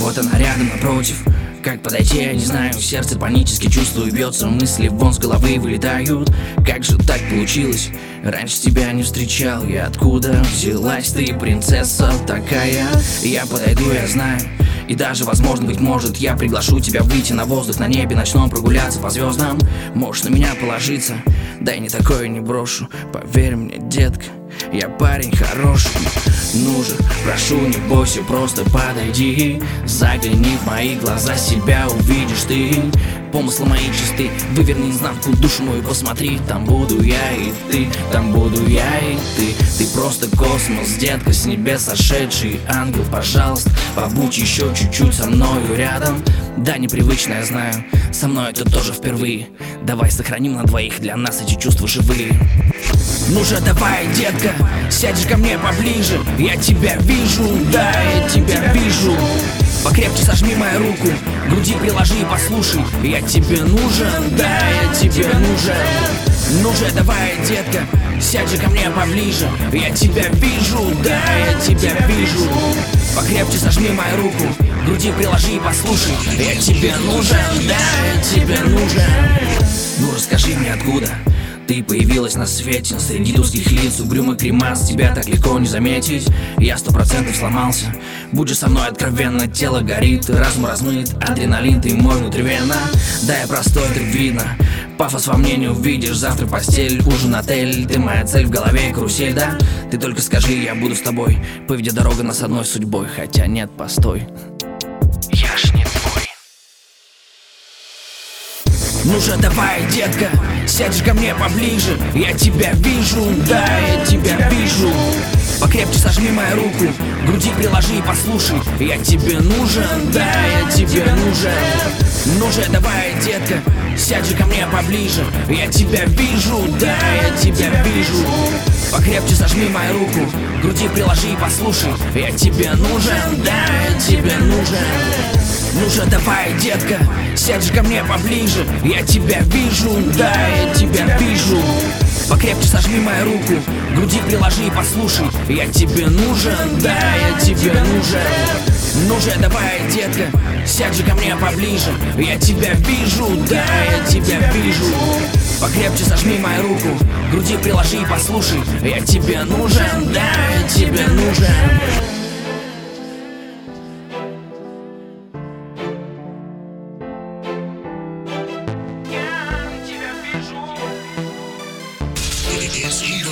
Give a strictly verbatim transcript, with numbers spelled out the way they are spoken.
Вот она рядом напротив. Как подойти, я не знаю. Сердце панически чувствую, бьется, мысли вон с головы вылетают. Как же так получилось? Раньше тебя не встречал я. Откуда взялась ты, принцесса такая? Я подойду, я знаю. И даже, возможно, быть может, я приглашу тебя выйти на воздух, на небе ночном прогуляться по звездам. Можешь на меня положиться, да я не такое не брошу. Поверь мне, детка, я парень хороший. Ну же, прошу, не бойся, просто подойди. Загляни в мои глаза, себя увидишь ты. Помыслы мои чисты, выверни изнанку душу мою, посмотри. Там буду я и ты, там буду я и ты. Ты просто космос, детка, с небес сошедший ангел. Пожалуйста, побудь еще чуть-чуть со мною рядом. Да, непривычно, я знаю, со мной это тоже впервые. Давай сохраним на двоих, для нас эти чувства живые. Ну же, давай, детка, сядешь ко мне поближе. Я тебя вижу, да, я тебя вижу. Покрепче сожми мою руку, груди приложи и послушай. Я тебе нужен, да, я тебе нужен. Ну же, давай, детка, сядь же ко мне поближе. Я тебя вижу, да, я тебя вижу. Покрепче сожми мою руку, груди приложи и послушай. Я тебе нужен, да, я тебе нужен. Ну расскажи мне, откуда ты появилась на свете, среди тусклых лиц, угрюмых гримас. Тебя так легко не заметить, я сто процентов сломался. Будь же со мной откровенно, тело горит, разум размыт, адреналин, ты мой внутривенно. Да, я простой, это видно, пафос во мне не увидишь. Завтра постель, ужин, отель, ты моя цель, в голове карусель, да? Ты только скажи, я буду с тобой, поведя дорога нас одной судьбой. Хотя нет, постой, я ж не твой. Ну же, давай, детка, сядешь ко мне поближе. Я тебя вижу, да, я тебя вижу. Покрепче сожми мою руку, груди приложи и послушай. Я тебе нужен, да, я тебе нужен. Ну же, давай, детка, сядь же ко мне поближе. Я тебя вижу, да, я тебя вижу. Покрепче сожми мою руку, груди приложи и послушай. Я тебе нужен, да, я тебе нужен. Ну же, давай, детка, сядь же ко мне поближе. Я тебя вижу, да, я тебя вижу. Покрепче сожми мою руку, груди приложи и послушай. Я тебе нужен, да, я тебе нужен. Ну же, давай, детка, сядь же ко мне поближе. Я тебя вижу, да, я тебя вижу. Покрепче сожми мою руку, груди приложи и послушай. Я тебе нужен, да, я тебе нужен. It's